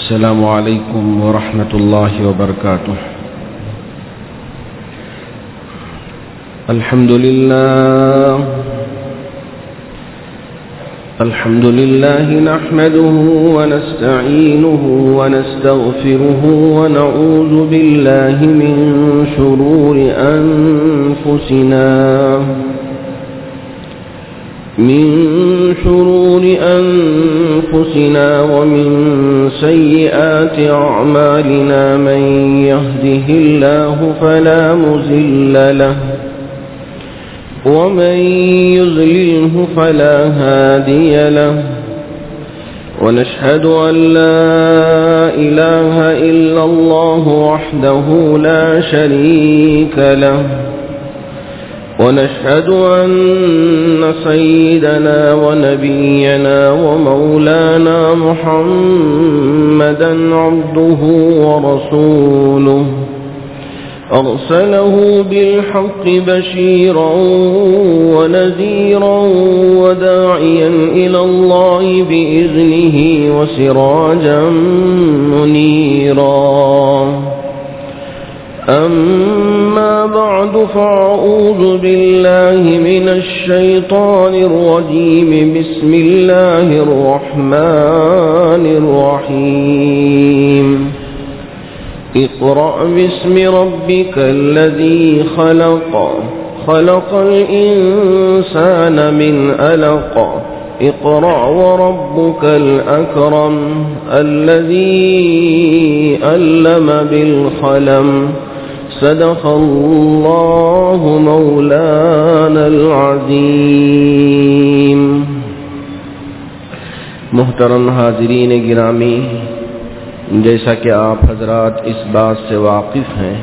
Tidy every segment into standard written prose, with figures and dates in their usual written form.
السلام عليكم ورحمة الله وبركاته. الحمد لله نحمده ونستعينه ونستغفره ونعوذ بالله من شرور أنفسنا ومن سيئات أعمالنا. من يهده الله فلا مضل له ومن يضلله فلا هادي له. ونشهد أن لا إله إلا الله وحده لا شريك له. ونشهد أن سيدنا ونبينا ومولانا محمدا عبده ورسوله أرسله بالحق بشيرا ونذيرا وداعيا إلى الله بإذنه وسراجا منيرا. أما بعد فأعوذ بالله من الشيطان الرجيم. بسم الله الرحمن الرحيم. اقرأ باسم ربك الذي خلق الإنسان من علق. اقرأ وربك الأكرم الذي علم بالقلم. صدق الله مولانا العظیم. محترم حاضرین گرامی، جیسا کہ آپ حضرات اس بات سے واقف ہیں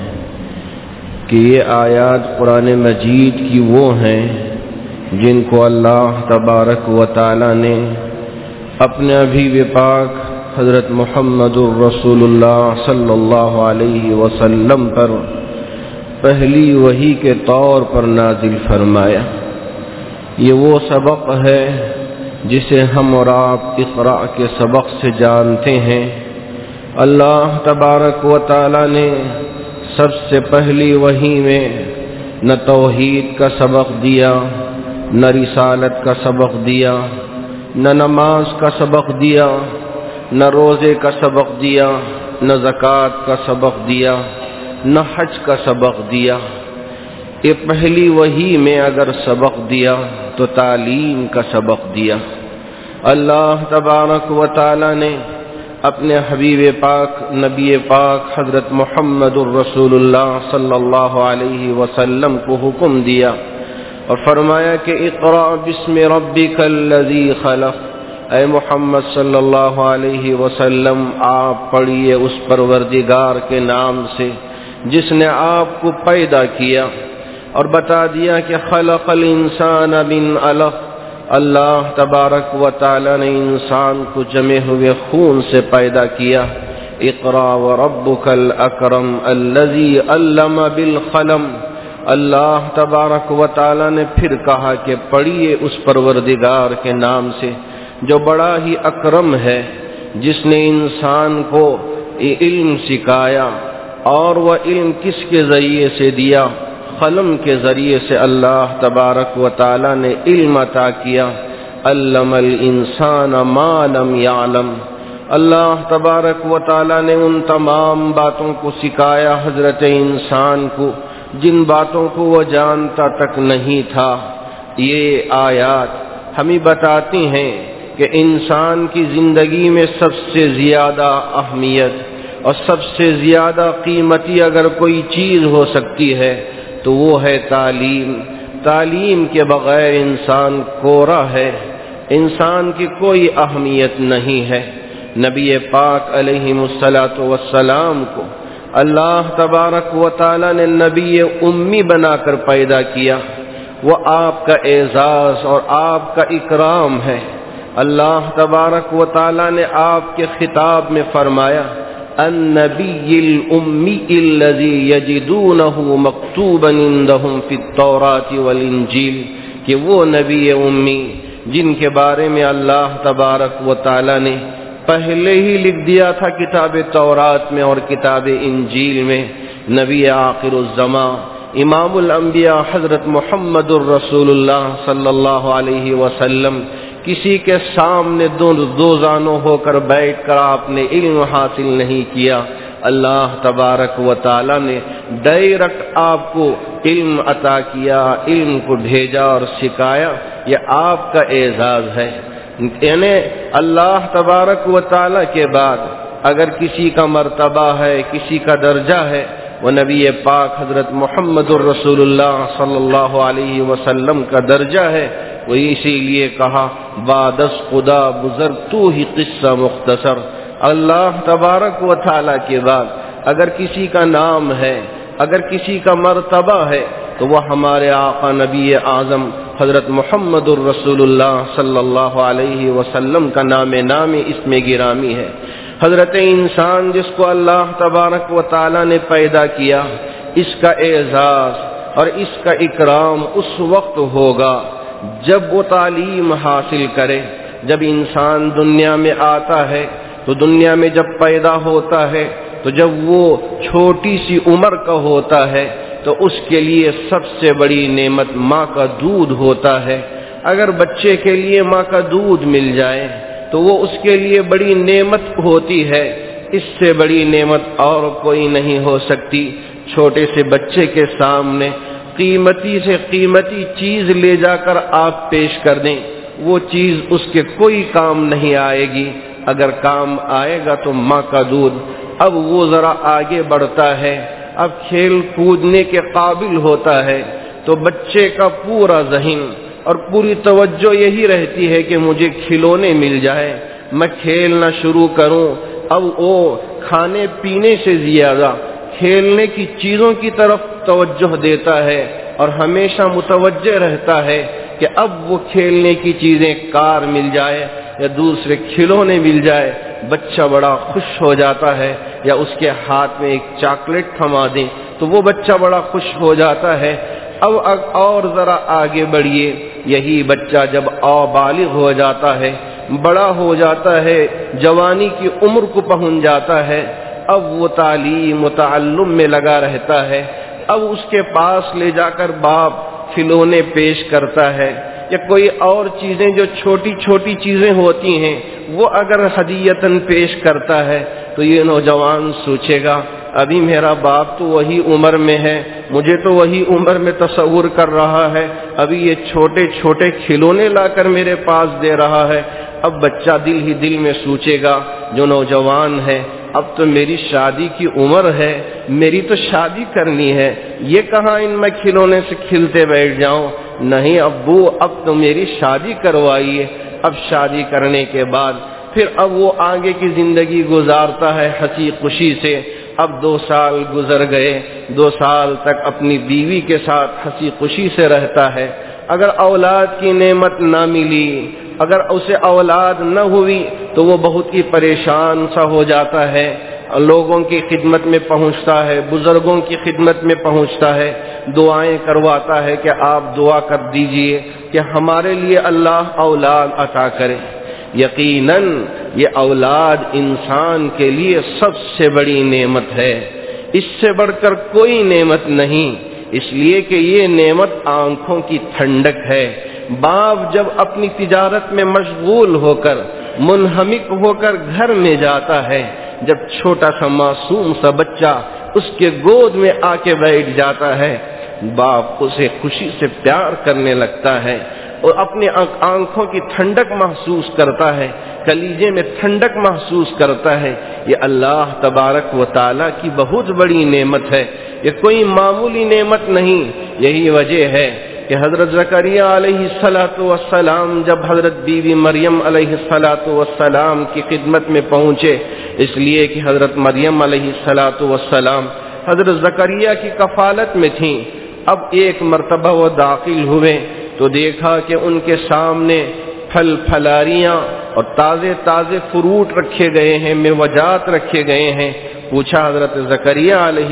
کہ یہ آیات قرآن مجید کی وہ ہیں جن کو اللہ تبارک و تعالی نے اپنے حبیب پاک حضرت محمد الرسول اللہ صلی اللہ علیہ وسلم پر پہلی وحی کے طور پر نازل فرمایا. یہ وہ سبق ہے جسے ہم اور آپ اقرا کے سبق سے جانتے ہیں. اللہ تبارک و تعالی نے سب سے پہلی وحی میں نہ توحید کا سبق دیا، نہ رسالت کا سبق دیا، نہ نماز کا سبق دیا، نہ روزے کا سبق دیا، نہ زکوٰۃ کا سبق دیا، نہ حج کا سبق دیا. یہ پہلی وحی میں اگر سبق دیا تو تعلیم کا سبق دیا. اللہ تبارک و تعالی نے اپنے حبیب پاک نبی پاک حضرت محمد الرسول اللہ صلی اللہ علیہ وسلم کو حکم دیا اور فرمایا کہ اقرأ باسم ربک الذی خلق. اے محمد صلی اللہ علیہ وسلم، آپ پڑھیے اس پروردگار کے نام سے جس نے آپ کو پیدا کیا، اور بتا دیا کہ خلق الانسان من علق. اللہ تبارک و تعالی نے انسان کو جمے ہوئے خون سے پیدا کیا. اقرأ وربک الاکرم الذی علم بالقلم. اللہ تبارک و تعالی نے پھر کہا کہ پڑھیے اس پروردگار کے نام سے جو بڑا ہی اکرم ہے، جس نے انسان کو علم سکھایا. اور وہ علم کس کے ذریعے سے دیا؟ قلم کے ذریعے سے اللہ تبارک و تعالی نے علم عطا کیا. علم الانسان ما لم يعلم. اللہ تبارک و تعالی نے ان تمام باتوں کو سکھایا حضرت انسان کو جن باتوں کو وہ جانتا تک نہیں تھا. یہ آیات ہمیں بتاتی ہیں کہ انسان کی زندگی میں سب سے زیادہ اہمیت اور سب سے زیادہ قیمتی اگر کوئی چیز ہو سکتی ہے تو وہ ہے تعلیم. تعلیم کے بغیر انسان کورا ہے، انسان کی کوئی اہمیت نہیں ہے. نبی پاک علیہ الصلاۃ والسلام کو اللہ تبارک و تعالی نے نبی امی بنا کر پیدا کیا. وہ آپ کا اعزاز اور آپ کا اکرام ہے. اللہ تبارک و تعالی نے آپ کے خطاب میں فرمایا النبی الامی الذی یجدونہ مکتوبا عندہم فی التوراۃ والانجیل، کہ وہ نبی امی جن کے بارے میں اللہ تبارک و تعالی نے پہلے ہی لکھ دیا تھا کتاب تورات میں اور کتاب انجیل میں. نبی آخر الزمان امام الانبیاء حضرت محمد الرسول اللہ صلی اللہ علیہ وسلم کسی کے سامنے دو زانوں ہو کر بیٹھ کر آپ نے علم حاصل نہیں کیا. اللہ تبارک و تعالی نے ڈائریکٹ آپ کو علم عطا کیا، علم کو بھیجا اور سکھایا. یہ آپ کا اعزاز ہے. یعنی اللہ تبارک و تعالی کے بعد اگر کسی کا مرتبہ ہے، کسی کا درجہ ہے، وہ نبی پاک حضرت محمد الرسول اللہ صلی اللہ علیہ وسلم کا درجہ ہے. وہ اسی لیے کہا بعد از خدا بزرگ تو ہی قصہ مختصر. اللہ تبارک و تعالی کے بعد اگر کسی کا نام ہے، اگر کسی کا مرتبہ ہے، تو وہ ہمارے آقا نبی اعظم حضرت محمد الرسول اللہ صلی اللہ علیہ وسلم کا نام اس میں گرامی ہے. حضرت انسان جس کو اللہ تبارک و تعالی نے پیدا کیا، اس کا اعزاز اور اس کا اکرام اس وقت ہوگا جب وہ تعلیم حاصل کرے. جب انسان دنیا میں آتا ہے تو دنیا میں جب پیدا ہوتا ہے تو جب وہ چھوٹی سی عمر کا ہوتا ہے تو اس کے لیے سب سے بڑی نعمت ماں کا دودھ ہوتا ہے. اگر بچے کے لیے ماں کا دودھ مل جائے تو وہ اس کے لیے بڑی نعمت ہوتی ہے. اس سے بڑی نعمت اور کوئی نہیں ہو سکتی. چھوٹے سے بچے کے سامنے قیمتی سے قیمتی چیز لے جا کر آپ پیش کر دیں، وہ چیز اس کے کوئی کام نہیں آئے گی. اگر کام آئے گا تو ماں کا دودھ. اب وہ ذرا آگے بڑھتا ہے، اب کھیل کودنے کے قابل ہوتا ہے تو بچے کا پورا ذہن اور پوری توجہ یہی رہتی ہے کہ مجھے کھلونے مل جائے، میں کھیلنا شروع کروں. اب وہ کھانے پینے سے زیادہ کھیلنے کی چیزوں کی طرف توجہ دیتا ہے اور ہمیشہ متوجہ رہتا ہے کہ اب وہ کھیلنے کی چیزیں کار مل جائے یا دوسرے کھلونے مل جائے. بچہ بڑا خوش ہو جاتا ہے. یا اس کے ہاتھ میں ایک چاکلیٹ تھما دیں تو وہ بچہ بڑا خوش ہو جاتا ہے. اب اور ذرا آگے بڑھیے، یہی بچہ جب بالغ ہو جاتا ہے، بڑا ہو جاتا ہے، جوانی کی عمر کو پہنچ جاتا ہے، اب وہ تعلیم و تعلم میں لگا رہتا ہے. اب اس کے پاس لے جا کر باپ کھلونے پیش کرتا ہے یا کوئی اور چیزیں جو چھوٹی چھوٹی چیزیں ہوتی ہیں وہ اگر ہدیتاً پیش کرتا ہے تو یہ نوجوان سوچے گا ابھی میرا باپ تو وہی عمر میں ہے، مجھے تو وہی عمر میں تصور کر رہا ہے، ابھی یہ چھوٹے چھوٹے کھلونے لا کر میرے پاس دے رہا ہے. اب بچہ دل ہی دل میں سوچے گا جو نوجوان ہے اب تو میری شادی کی عمر ہے، میری تو شادی کرنی ہے، یہ کہاں ان میں کھلونے سے کھلتے بیٹھ جاؤں. نہیں ابو، اب تو میری شادی کروائیے. اب شادی کرنے کے بعد پھر اب وہ آگے کی زندگی گزارتا ہے ہنسی خوشی سے. اب 2 سال گزر گئے، 2 سال تک اپنی بیوی کے ساتھ ہنسی خوشی سے رہتا ہے. اگر اولاد کی نعمت نہ ملی، اگر اسے اولاد نہ ہوئی تو وہ بہت ہی پریشان سا ہو جاتا ہے. لوگوں کی خدمت میں پہنچتا ہے، بزرگوں کی خدمت میں پہنچتا ہے، دعائیں کرواتا ہے کہ آپ دعا کر دیجئے کہ ہمارے لیے اللہ اولاد عطا کرے. یقیناً یہ اولاد انسان کے لیے سب سے بڑی نعمت ہے، اس سے بڑھ کر کوئی نعمت نہیں، اس لیے کہ یہ نعمت آنکھوں کی ٹھنڈک ہے. باپ جب اپنی تجارت میں مشغول ہو کر منہمک ہو کر گھر میں جاتا ہے، جب چھوٹا سا معصوم سا بچہ اس کے گود میں آ کے بیٹھ جاتا ہے، باپ اسے خوشی سے پیار کرنے لگتا ہے اور اپنے آنکھوں کی ٹھنڈک محسوس کرتا ہے، کلیجے میں ٹھنڈک محسوس کرتا ہے. یہ اللہ تبارک و تعالی کی بہت بڑی نعمت ہے، یہ کوئی معمولی نعمت نہیں. یہی وجہ ہے کہ حضرت زکریا علیہ السلام جب حضرت بیوی مریم علیہ السلام کی خدمت میں پہنچے، اس لیے کہ حضرت مریم علیہ السلام حضرت زکریا کی کفالت میں تھیں. اب ایک مرتبہ وہ داخل ہوئے تو دیکھا کہ ان کے سامنے پھل پھلاریاں اور تازے تازے فروٹ رکھے گئے ہیں، میوجات رکھے گئے ہیں. پوچھا حضرت زکریا علیہ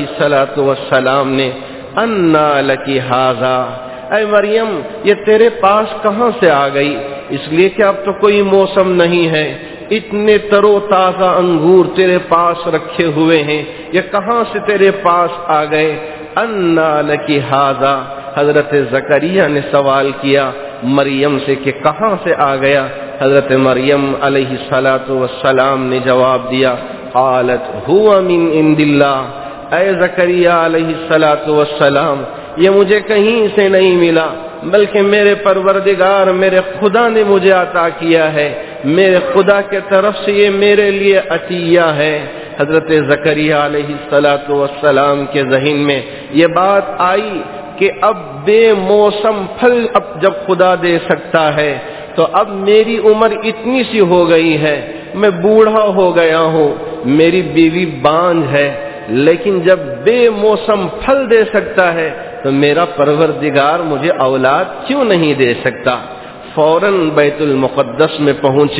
السلام نے انا لکی ھذا، اے مریم یہ تیرے پاس کہاں سے آ گئی؟ اس لیے کہ اب تو کوئی موسم نہیں ہے، اتنے ترو تازہ انگور تیرے پاس رکھے ہوئے ہیں، یہ کہاں سے تیرے پاس آ گئے؟ انا لکی ھذا، حضرت زکریا نے سوال کیا مریم سے کہ کہاں سے آ گیا؟ حضرت مریم علیہ الصلاۃ والسلام نے جواب دیا، قالت هو من عند اللہ، اے زکریا علیہ الصلاۃ والسلام، یہ مجھے کہیں سے نہیں ملا بلکہ میرے پروردگار میرے خدا نے مجھے عطا کیا ہے، میرے خدا کے طرف سے یہ میرے لیے عطیہ ہے۔ حضرت زکریا علیہ الصلاۃ والسلام کے ذہن میں یہ بات آئی کہ اب بے موسم پھل اب جب خدا دے سکتا ہے تو اب میری عمر اتنی سی ہو گئی ہے، میں بوڑھا ہو گیا ہوں، میری بیوی بانجھ ہے، لیکن جب بے موسم پھل دے سکتا ہے تو میرا پروردگار مجھے اولاد کیوں نہیں دے سکتا؟ فوراً بیت المقدس میں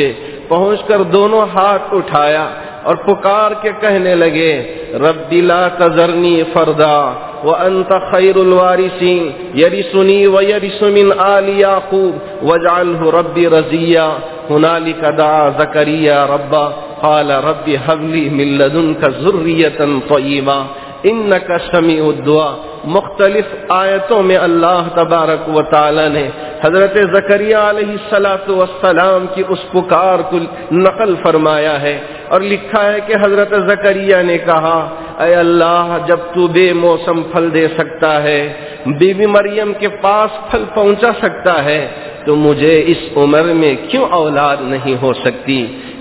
پہنچ کر دونوں ہاتھ اٹھایا اور پکار کے کہنے لگے، رب لا تذرنی فردا وانت خیر الوارثین یرثنی ویرث من آل یعقوب واجعلہ ربی رضیا۔ ہنالک دعا زکریا ربہ قال رب هب لي من لدنك ذریۃ طیبہ انک سمیع الدعاء۔ مختلف آیتوں میں اللہ تبارک و تعالی نے حضرت زکریا علیہ الصلاۃ والسلام کی اس پکار کو نقل فرمایا ہے اور لکھا ہے کہ حضرت زکریا نے کہا، اے اللہ، جب تو بے موسم پھل دے سکتا ہے، بی بی مریم کے پاس پھل پہنچا سکتا ہے، تو مجھے اس عمر میں کیوں اولاد نہیں ہو سکتی؟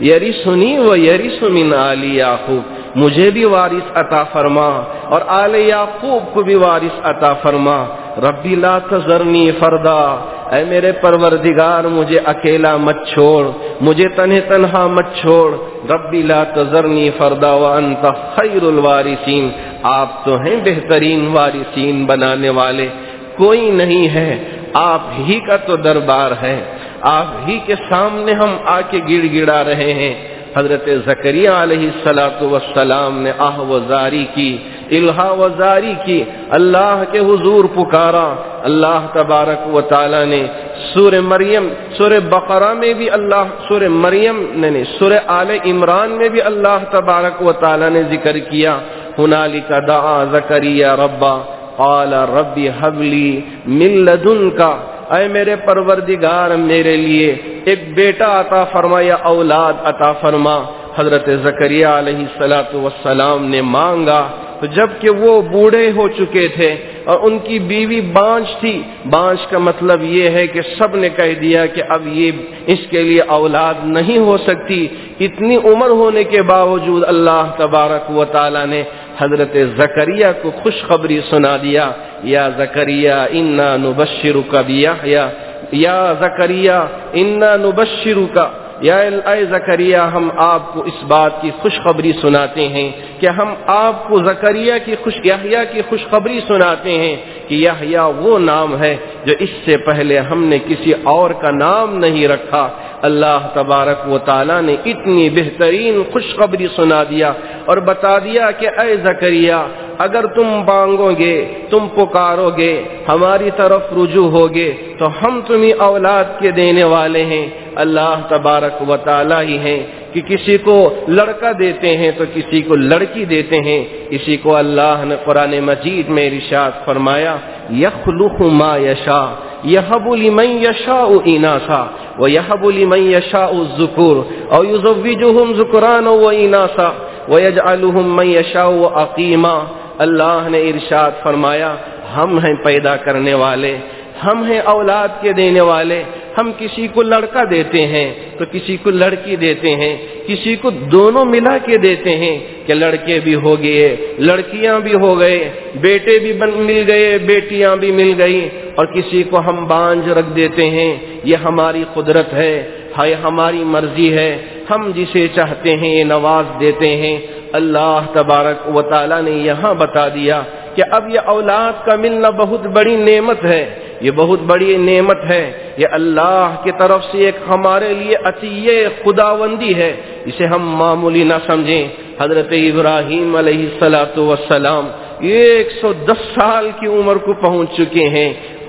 یرثنی و یرث من آل یعقوب، مجھے بھی وارث عطا فرما اور آل یعقوب کو بھی وارث عطا فرما۔ ربی لا تذرنی فردا، اے میرے پروردگار مجھے اکیلا مت چھوڑ، مجھے تنہا مت چھوڑ۔ ربی لا تذرنی فردا وانت خیر الوارثین، آپ تو ہیں بہترین وارثین بنانے والے، کوئی نہیں ہے، آپ ہی کا تو دربار ہے، آپ ہی کے سامنے ہم آ کے گڑ گڑا رہے ہیں۔ حضرت زکریا علیہ الصلاۃ والسلام نے آہ و زاری کی، الہا و زاری کی، اللہ کے حضور پکارا۔ اللہ تبارک و تعالی نے سورہ مریم، سورہ بقرہ میں بھی اللہ، سورہ مریم نے سورہ آل عمران میں بھی اللہ تبارک و تعالی نے ذکر کیا، ہنالک دعا زکریا ربہ قال رب هب لي من لدنك، اے میرے پروردگار میرے لیے ایک بیٹا عطا فرما یا اولاد عطا فرما۔ حضرت زکریا علیہ الصلاۃ والسلام نے مانگا تو جب کہ وہ بوڑھے ہو چکے تھے اور ان کی بیوی بانجھ تھی، بانجھ کا مطلب یہ ہے کہ سب نے کہہ دیا کہ اب یہ اس کے لیے اولاد نہیں ہو سکتی۔ اتنی عمر ہونے کے باوجود اللہ تبارک و تعالی نے حضرت زکریا کو خوشخبری سنا دیا، یا زکریا انا نبشرک بیحییٰ، یا زکریا انا نبشرک، یا اے زکریا ہم آپ کو اس بات کی خوشخبری سناتے ہیں کہ ہم آپ کو زکریا کی یحییٰ کی خوشخبری سناتے ہیں کہ یحییٰ وہ نام ہے جو اس سے پہلے ہم نے کسی اور کا نام نہیں رکھا۔ اللہ تبارک و تعالی نے اتنی بہترین خوشخبری سنا دیا اور بتا دیا کہ اے زکریا، اگر تم مانگو گے، تم پکارو گے، ہماری طرف رجوع ہوگے تو ہم تمہیں اولاد کے دینے والے ہیں۔ اللہ تبارک و تعالی ہی ہیں کہ کسی کو لڑکا دیتے ہیں تو کسی کو لڑکی دیتے ہیں۔ کسی کو اللہ نے قرآن مجید میں ارشاد فرمایا، یخلق ما یشاء یہب لمن یشاء اناثا ویہب لمن یشاء الذکور او یزوجہم ذکرانا واناثا ویجعلہم من یشاء عقیما۔ اللہ نے ارشاد فرمایا، ہم ہیں پیدا کرنے والے، ہم ہیں اولاد کے دینے والے۔ ہم کسی کو لڑکا دیتے ہیں تو کسی کو لڑکی دیتے ہیں، کسی کو دونوں ملا کے دیتے ہیں کہ لڑکے بھی ہو گئے، لڑکیاں بھی ہو گئے، بیٹے بھی مل گئے، بیٹیاں بھی مل گئی، اور کسی کو ہم بانجھ رکھ دیتے ہیں۔ یہ ہماری قدرت ہے، ہماری مرضی ہے، ہم جسے چاہتے ہیں یہ نواز دیتے ہیں۔ اللہ تبارک و تعالی نے یہاں بتا دیا کہ اب یہ اولاد کا ملنا بہت بڑی نعمت ہے، یہ بہت بڑی نعمت ہے، یہ اللہ کی طرف سے ایک ہمارے لیے عطیہ خداوندی ہے، اسے ہم معمولی نہ سمجھیں۔ حضرت ابراہیم علیہ الصلاۃ والسلام 110 سال کی عمر کو پہنچ چکے ہیں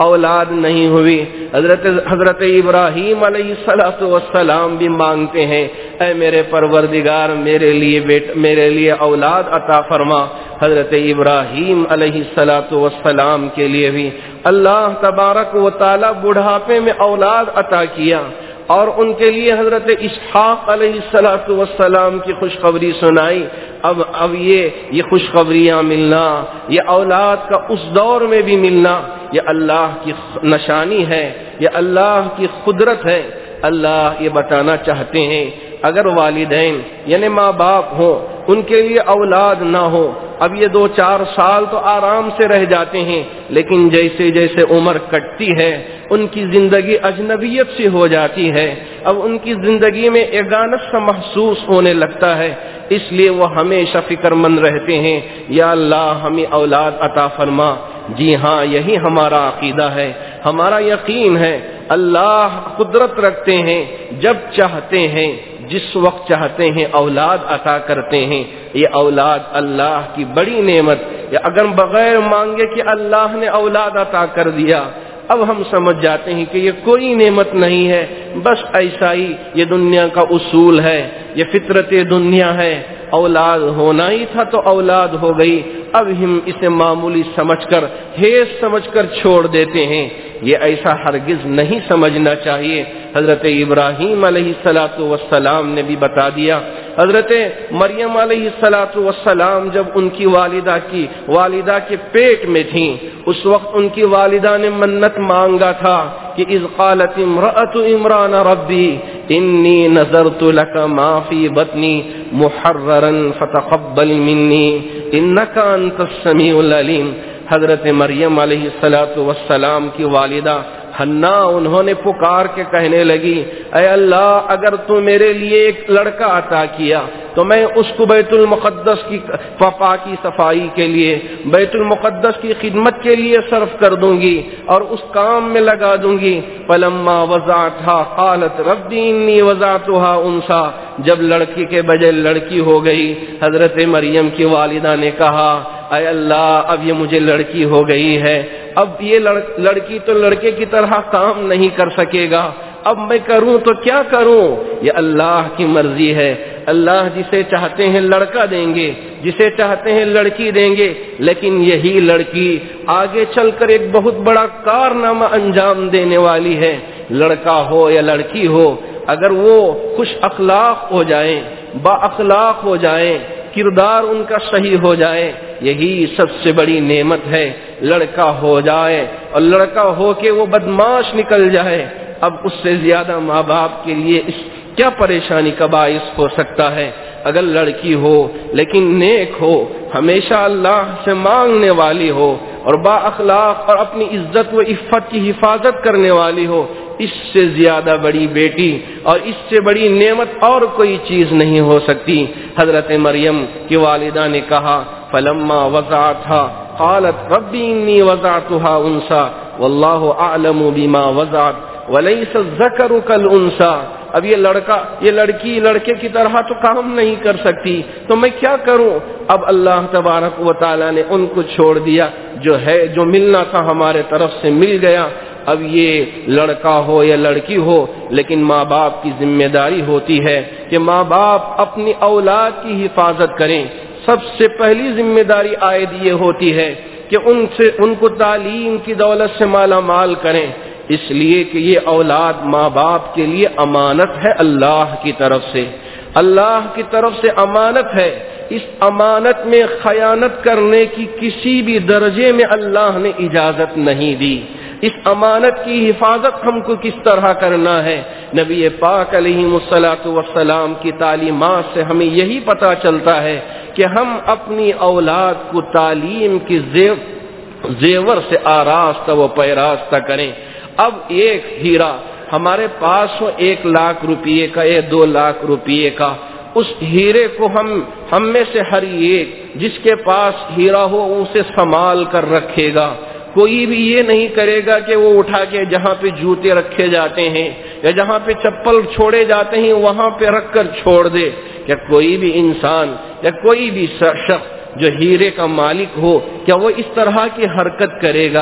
اولاد نہیں ہوئی۔ حضرت ابراہیم علیہ السلام بھی مانگتے ہیں، اے میرے پروردگار میرے لیے اولاد عطا فرما۔ حضرت ابراہیم علیہ السلام کے لیے بھی اللہ تبارک و تعالی بڑھاپے میں اولاد عطا کیا، اور ان کے لیے حضرت اسحاق علیہ السلام کی خوشخبری سنائی۔ اب یہ خوشخبریاں ملنا، یہ اولاد کا اس دور میں بھی ملنا، یہ اللہ کی نشانی ہے، یہ اللہ کی قدرت ہے۔ اللہ یہ بتانا چاہتے ہیں اگر والدین یعنی ماں باپ ہوں، ان کے لیے اولاد نہ ہو، اب یہ 2-4 سال تو آرام سے رہ جاتے ہیں، لیکن جیسے جیسے عمر کٹتی ہے ان کی زندگی اجنبیت سے ہو جاتی ہے، اب ان کی زندگی میں ایگانت سا محسوس ہونے لگتا ہے، اس لیے وہ ہمیشہ فکر مند رہتے ہیں، یا اللہ ہمیں اولاد عطا فرما۔ جی ہاں، یہی ہمارا عقیدہ ہے، ہمارا یقین ہے، اللہ قدرت رکھتے ہیں، جب چاہتے ہیں جس وقت چاہتے ہیں اولاد عطا کرتے ہیں۔ یہ اولاد اللہ کی بڑی نعمت، یا اگر بغیر مانگے کہ اللہ نے اولاد عطا کر دیا، اب ہم سمجھ جاتے ہیں کہ یہ کوئی نعمت نہیں ہے، بس ایسا ہی یہ دنیا کا اصول ہے، یہ فطرت دنیا ہے، اولاد ہونا ہی تھا تو اولاد ہو گئی، اب ہم اسے معمولی سمجھ کر حیث سمجھ کر چھوڑ دیتے ہیں۔ یہ ایسا ہرگز نہیں سمجھنا چاہیے۔ حضرت ابراہیم علیہ السلام نے بھی بتا دیا، حضرت مریم علیہ السلام جب ان کی والدہ کے پیٹ میں تھیں، اس وقت ان کی والدہ نے منت مانگا تھا کہ اذ قالت امرأة عمران ربی انی نذرت لک ما فی بطنی محررا فتقبل منی انک انت السمیع العلیم۔ حضرت مریم علیہ السلام کی والدہ حنا انہوں نے پکار کے کہنے لگی، اے اللہ اگر تو میرے لیے ایک لڑکا عطا کیا تو میں اس کو بیت المقدس کی پاکی صفائی کے لیے، بیت المقدس کی خدمت کے لیے صرف کر دوں گی اور اس کام میں لگا دوں گی۔ فلما وضعتها قالت ربی انی وضعتها انثى، جب لڑکی کے بجائے لڑکی ہو گئی، حضرت مریم کی والدہ نے کہا، اے اللہ اب یہ مجھے لڑکی ہو گئی ہے، اب یہ لڑکی تو لڑکے کی طرح کام نہیں کر سکے گا، اب میں کروں تو کیا کروں؟ یہ اللہ کی مرضی ہے، اللہ جسے چاہتے ہیں لڑکا دیں گے، جسے چاہتے ہیں لڑکی دیں گے، لیکن یہی لڑکی آگے چل کر ایک بہت بڑا کارنامہ انجام دینے والی ہے۔ لڑکا ہو یا لڑکی ہو، اگر وہ خوش اخلاق ہو جائیں، با اخلاق ہو جائیں، کردار ان کا صحیح ہو جائے، یہی سب سے بڑی نعمت ہے۔ لڑکا ہو جائے اور لڑکا ہو کے وہ بدماش نکل جائے، اب اس سے زیادہ ماں باپ کے لیے اس کیا پریشانی کا باعث ہو سکتا ہے؟ اگر لڑکی ہو لیکن نیک ہو، ہمیشہ اللہ سے مانگنے والی ہو اور با اخلاق اور اپنی عزت و عفت کی حفاظت کرنے والی ہو، اس سے زیادہ بڑی بیٹی اور اس سے بڑی نعمت اور کوئی چیز نہیں ہو سکتی۔ حضرت مریم کی والدہ نے کہا، فلما وضعتها قالت ربی انی وضعتها انثى واللہ اعلم بما وضعت ولیس الذکر کالانثى۔ اب یہ لڑکی لڑکے کی طرح تو کام نہیں کر سکتی، تو میں کیا کروں؟ اب اللہ تبارک و تعالی نے ان کو چھوڑ دیا، جو ملنا تھا ہمارے طرف سے مل گیا۔ اب یہ لڑکا ہو یا لڑکی ہو، لیکن ماں باپ کی ذمہ داری ہوتی ہے کہ ماں باپ اپنی اولاد کی حفاظت کریں۔ سب سے پہلی ذمہ داری عائد یہ ہوتی ہے کہ ان کو تعلیم کی دولت سے مالا مال کریں، اس لیے کہ یہ اولاد ماں باپ کے لیے امانت ہے، اللہ کی طرف سے امانت ہے۔ اس امانت میں خیانت کرنے کی کسی بھی درجے میں اللہ نے اجازت نہیں دی۔ اس امانت کی حفاظت ہم کو کس طرح کرنا ہے؟ نبی پاک علیہ السلام کی تعلیمات سے ہمیں یہی پتہ چلتا ہے کہ ہم اپنی اولاد کو تعلیم کی زیور سے آراستہ و پیراستہ کریں۔ اب ایک ہیرا ہمارے پاس ہو 1 لاکھ روپیے کا یا 2 لاکھ روپیے کا، اس ہیرے کو ہم میں سے ہر ایک جس کے پاس ہیرا ہو اسے سنبھال کر رکھے گا۔ کوئی بھی یہ نہیں کرے گا کہ وہ اٹھا کے جہاں پہ جوتے رکھے جاتے ہیں یا جہاں پہ چپل چھوڑے جاتے ہیں وہاں پہ رکھ کر چھوڑ دے۔ کیا کوئی بھی انسان یا کوئی بھی شخص جو ہیرے کا مالک ہو، کیا وہ اس طرح کی حرکت کرے گا؟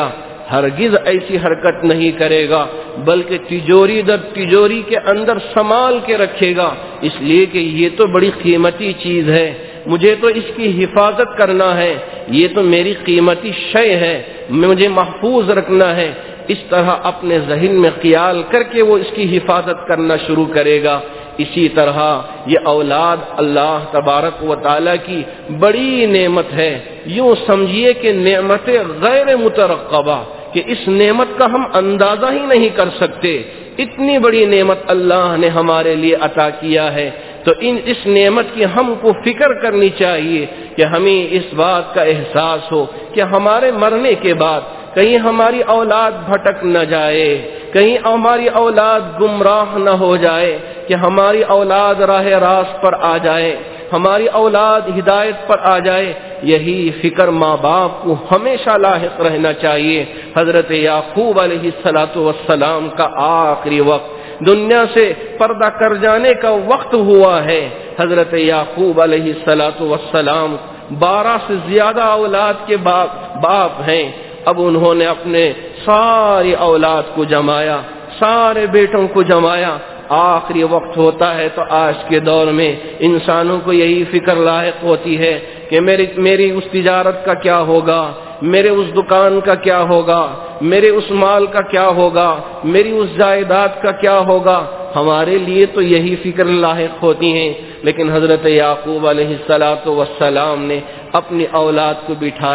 ہرگز ایسی حرکت نہیں کرے گا، بلکہ تجوری در تجوری کے اندر سنبھال کے رکھے گا، اس لیے کہ یہ تو بڑی قیمتی چیز ہے، مجھے تو اس کی حفاظت کرنا ہے، یہ تو میری قیمتی شے ہے، مجھے محفوظ رکھنا ہے۔ اس طرح اپنے ذہن میں خیال کر کے وہ اس کی حفاظت کرنا شروع کرے گا۔ اسی طرح یہ اولاد اللہ تبارک و تعالی کی بڑی نعمت ہے، یوں سمجھیے کہ نعمت غیر مترقبہ، کہ اس نعمت کا ہم اندازہ ہی نہیں کر سکتے، اتنی بڑی نعمت اللہ نے ہمارے لیے عطا کیا ہے۔ تو اس نعمت کی ہم کو فکر کرنی چاہیے کہ ہمیں اس بات کا احساس ہو کہ ہمارے مرنے کے بعد کہیں ہماری اولاد بھٹک نہ جائے، کہیں ہماری اولاد گمراہ نہ ہو جائے، کہ ہماری اولاد راہ راست پر آ جائے، ہماری اولاد ہدایت پر آ جائے۔ یہی فکر ماں باپ کو ہمیشہ لاحق رہنا چاہیے۔ حضرت یعقوب علیہ السلام کا آخری وقت، دنیا سے پردہ کر جانے کا وقت ہوا ہے۔ حضرت یعقوب علیہ السلام 12 سے زیادہ اولاد کے باپ ہیں۔ اب انہوں نے اپنے ساری اولاد کو جمایا، سارے بیٹوں کو جمایا۔ آخری وقت ہوتا ہے تو آج کے دور میں انسانوں کو یہی فکر لاحق ہوتی ہے کہ میری اس تجارت کا کیا ہوگا، میرے اس دکان کا کیا ہوگا، میرے اس مال کا کیا ہوگا، میری اس جائیداد کا کیا ہوگا۔ ہمارے لیے تو یہی فکر لاحق ہوتی ہیں، لیکن حضرت یعقوب علیہ السلام نے اپنی اولاد کو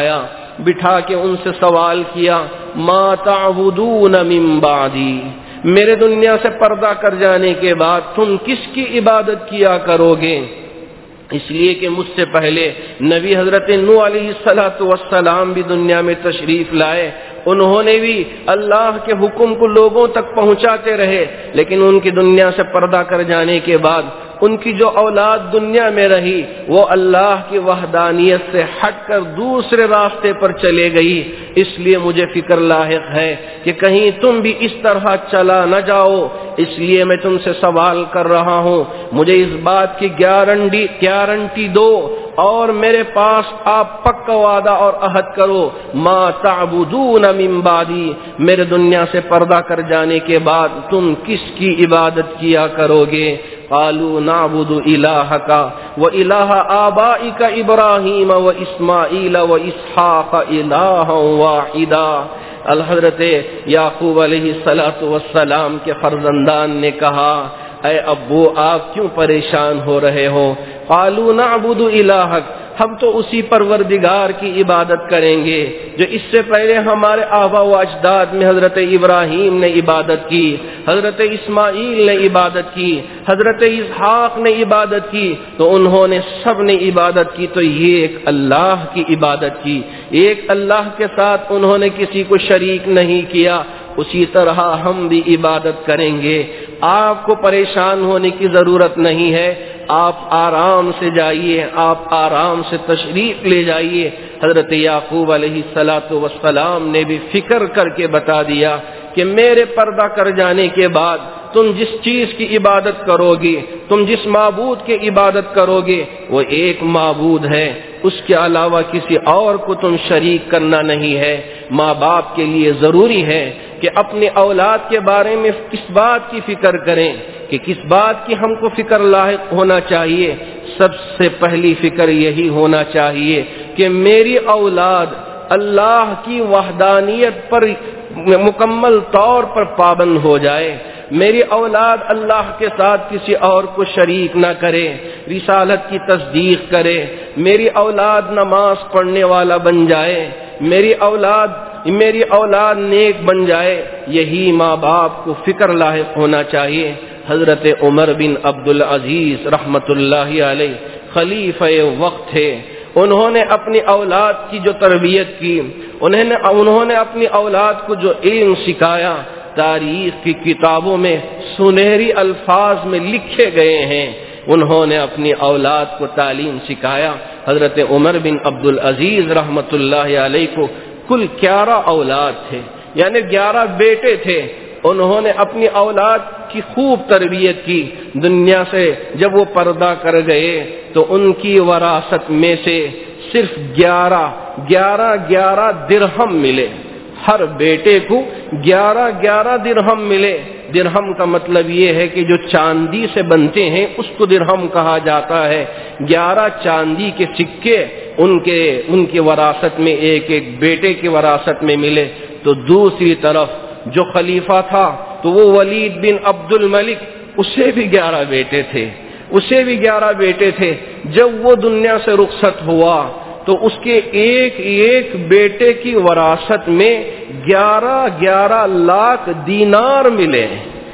بٹھا کے ان سے سوال کیا، ما تعبدون من بعدی، میرے دنیا سے پردہ کر جانے کے بعد تم کس کی عبادت کیا کرو گے؟ اس لیے کہ مجھ سے پہلے نبی حضرت نوح علیہ السلام بھی دنیا میں تشریف لائے، انہوں نے بھی اللہ کے حکم کو لوگوں تک پہنچاتے رہے، لیکن ان کی دنیا سے پردہ کر جانے کے بعد ان کی جو اولاد دنیا میں رہی وہ اللہ کی وحدانیت سے ہٹ کر دوسرے راستے پر چلے گئی۔ اس لیے مجھے فکر لاحق ہے کہ کہیں تم بھی اس طرح چلا نہ جاؤ، اس لیے میں تم سے سوال کر رہا ہوں، مجھے اس بات کی گارنٹی دو اور میرے پاس آپ پکا وعدہ اور عہد کرو، ما تعبدون من بعدی، میرے دنیا سے پردہ کر جانے کے بعد تم کس کی عبادت کیا کرو گے؟ قالوا نعبد الہک والہ آبائک ابراہیم واسماعیل واسحاق الہا واحدا۔ الحضرت یعقوب علیہ السلام کے فرزندان نے کہا، اے ابو آپ کیوں پریشان ہو رہے ہو؟ قالوا نعبد الہک، ہم تو اسی پروردگار کی عبادت کریں گے جو اس سے پہلے ہمارے آبا و اجداد میں حضرت ابراہیم نے عبادت کی، حضرت اسماعیل نے عبادت کی، حضرت اسحاق نے عبادت کی، تو انہوں نے سب نے عبادت کی، تو یہ ایک اللہ کی عبادت کی، ایک اللہ کے ساتھ انہوں نے کسی کو شریک نہیں کیا۔ اسی طرح ہم بھی عبادت کریں گے، آپ کو پریشان ہونے کی ضرورت نہیں ہے، آپ آرام سے جائیے، آپ آرام سے تشریف لے جائیے۔ حضرت یعقوب علیہ السلام نے بھی فکر کر کے بتا دیا کہ میرے پردہ کر جانے کے بعد تم جس چیز کی عبادت کرو گے، تم جس معبود کی عبادت کرو گے وہ ایک معبود ہے، اس کے علاوہ کسی اور کو تم شریک کرنا نہیں ہے۔ ماں باپ کے لیے ضروری ہے کہ اپنی اولاد کے بارے میں کس بات کی فکر کریں، کہ کس بات کی ہم کو فکر لاحق ہونا چاہیے۔ سب سے پہلی فکر یہی ہونا چاہیے کہ میری اولاد اللہ کی وحدانیت پر مکمل طور پر پابند ہو جائے، میری اولاد اللہ کے ساتھ کسی اور کو شریک نہ کرے، رسالت کی تصدیق کرے، میری اولاد نماز پڑھنے والا بن جائے، میری اولاد نیک بن جائے، یہی ماں باپ کو فکر لاحق ہونا چاہیے۔ حضرت عمر بن عبدالعزیز رحمت اللہ علیہ خلیفہ وقت تھے، انہوں نے اپنی اولاد کی جو تربیت کی، انہوں نے اپنی اولاد کو جو علم سکھایا، تاریخ کی کتابوں میں سنہری الفاظ میں لکھے گئے ہیں۔ انہوں نے اپنی اولاد کو تعلیم سکھایا۔ حضرت عمر بن عبدالعزیز رحمت اللہ علیہ کو کل 11 اولاد تھے، یعنی 11 بیٹے تھے۔ انہوں نے اپنی اولاد کی خوب تربیت کی۔ دنیا سے جب وہ پردہ کر گئے تو ان کی وراثت میں سے صرف 11 درہم ملے، ہر بیٹے کو 11 درہم ملے۔ درہم کا مطلب یہ ہے کہ جو چاندی سے بنتے ہیں اس کو درہم کہا جاتا ہے۔ 11 چاندی کے سکے ان کے وراثت میں ایک ایک بیٹے کی وراثت میں ملے۔ تو دوسری طرف جو خلیفہ تھا تو وہ ولید بن عبد الملک، اسے بھی 11 بیٹے تھے۔ جب وہ دنیا سے رخصت ہوا تو اس کے ایک ایک بیٹے کی وراثت میں 11 لاکھ دینار ملے۔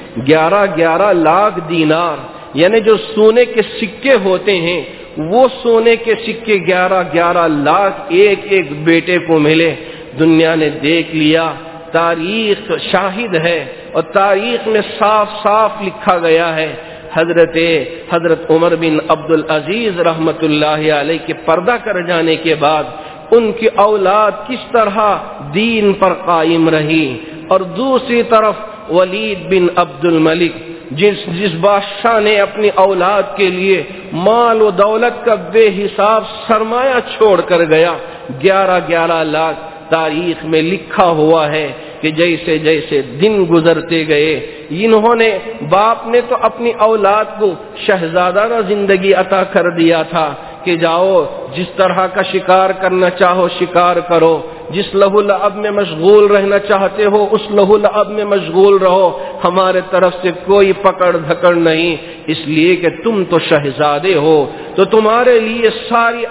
11 لاکھ دینار، یعنی جو سونے کے سکے ہوتے ہیں وہ سونے کے سکے 11 لاکھ ایک ایک بیٹے کو ملے۔ دنیا نے دیکھ لیا، تاریخ شاہد ہے اور تاریخ میں صاف صاف لکھا گیا ہے۔ حضرت عمر بن عبد العزیز رحمت اللہ علیہ کے پردہ کر جانے کے بعد ان کی اولاد کس طرح دین پر قائم رہی، اور دوسری طرف ولید بن عبد الملک جس بادشاہ نے اپنی اولاد کے لیے مال و دولت کا بے حساب سرمایہ چھوڑ کر گیا۔ 11 لاکھ تاریخ میں لکھا ہوا ہے کہ جیسے جیسے دن گزرتے گئے، انہوں نے باپ نے تو اپنی اولاد کو شہزادانہ زندگی عطا کر دیا تھا کہ جاؤ جس طرح کا شکار کرنا چاہو شکار کرو، جس لہو لعب میں مشغول رہنا چاہتے ہو اس لہو لعب میں مشغول رہو، ہمارے طرف سے کوئی پکڑ دھکڑ نہیں، اس لیے کہ تم تو شہزادے ہو، تو تمہارے لیے ساری